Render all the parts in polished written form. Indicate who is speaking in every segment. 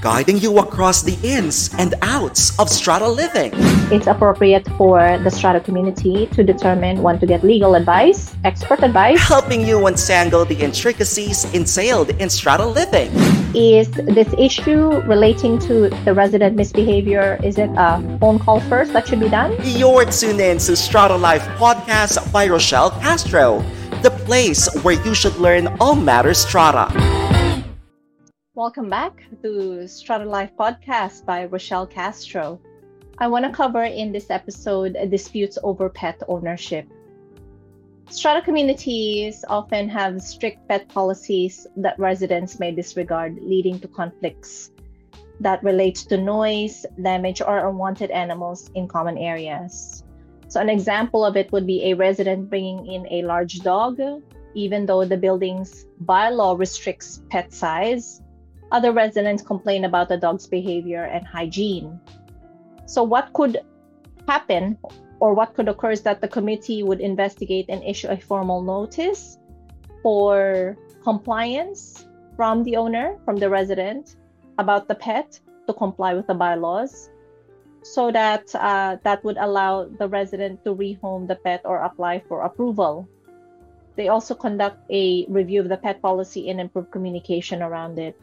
Speaker 1: guiding you across the ins and outs of strata living.
Speaker 2: It's appropriate for the strata community to determine when to get legal advice, expert advice.
Speaker 1: Helping you untangle the intricacies entailed in strata living.
Speaker 2: Is this issue relating to the resident misbehavior? Is it a phone call first that should be done?
Speaker 1: You're tuned in to Strata Life Podcast by Rochelle Castro, the place where you should learn all matters strata.
Speaker 2: Welcome back to Strata Life Podcast by Rochelle Castro. I want to cover in this episode disputes over pet ownership. Strata communities often have strict pet policies that residents may disregard, leading to conflicts that relate to noise, damage, or unwanted animals in common areas. So an example of it would be a resident bringing in a large dog, even though the building's bylaw restricts pet size. Other residents complain about the dog's behavior and hygiene. So what could happen or what could occur is that the committee would investigate and issue a formal notice for compliance from the owner, from the resident, about the pet to comply with the bylaws, so that that would allow the resident to rehome the pet or apply for approval. They also conduct a review of the pet policy and improve communication around it.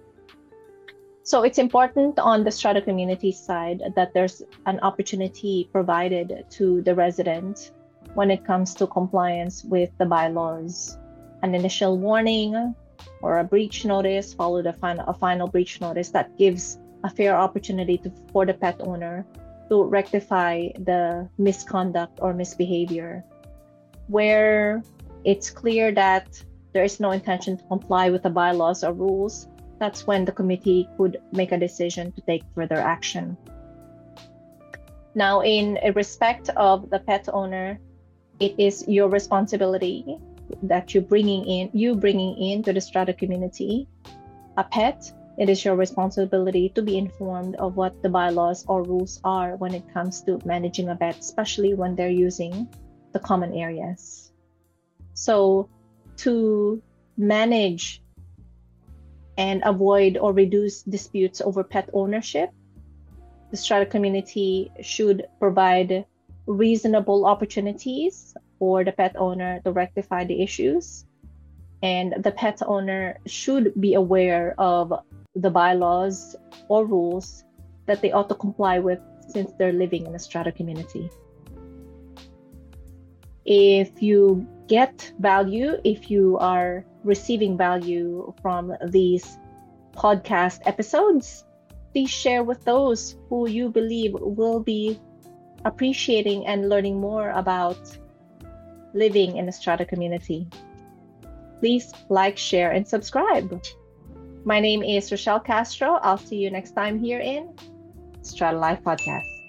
Speaker 2: So it's important on the strata community side that there's an opportunity provided to the resident when it comes to compliance with the bylaws. An initial warning or a breach notice followed a final breach notice that gives a fair opportunity for the pet owner to rectify the misconduct or misbehavior. Where it's clear that there is no intention to comply with the bylaws or rules, that's when the committee could make a decision to take further action. Now, in respect of the pet owner, it is your responsibility that you bringing in to the strata community a pet. It is your responsibility to be informed of what the bylaws or rules are when it comes to managing a pet, especially when they're using the common areas. So to manage and avoid or reduce disputes over pet ownership, the strata community should provide reasonable opportunities for the pet owner to rectify the issues. And the pet owner should be aware of the bylaws or rules that they ought to comply with since they're living in a strata community. If you get value, if you are receiving value from these podcast episodes, please share with those who you believe will be appreciating and learning more about living in a strata community. Please like, share, and subscribe. My name is Rochelle Castro. I'll see you next time here in Strata Life Podcast.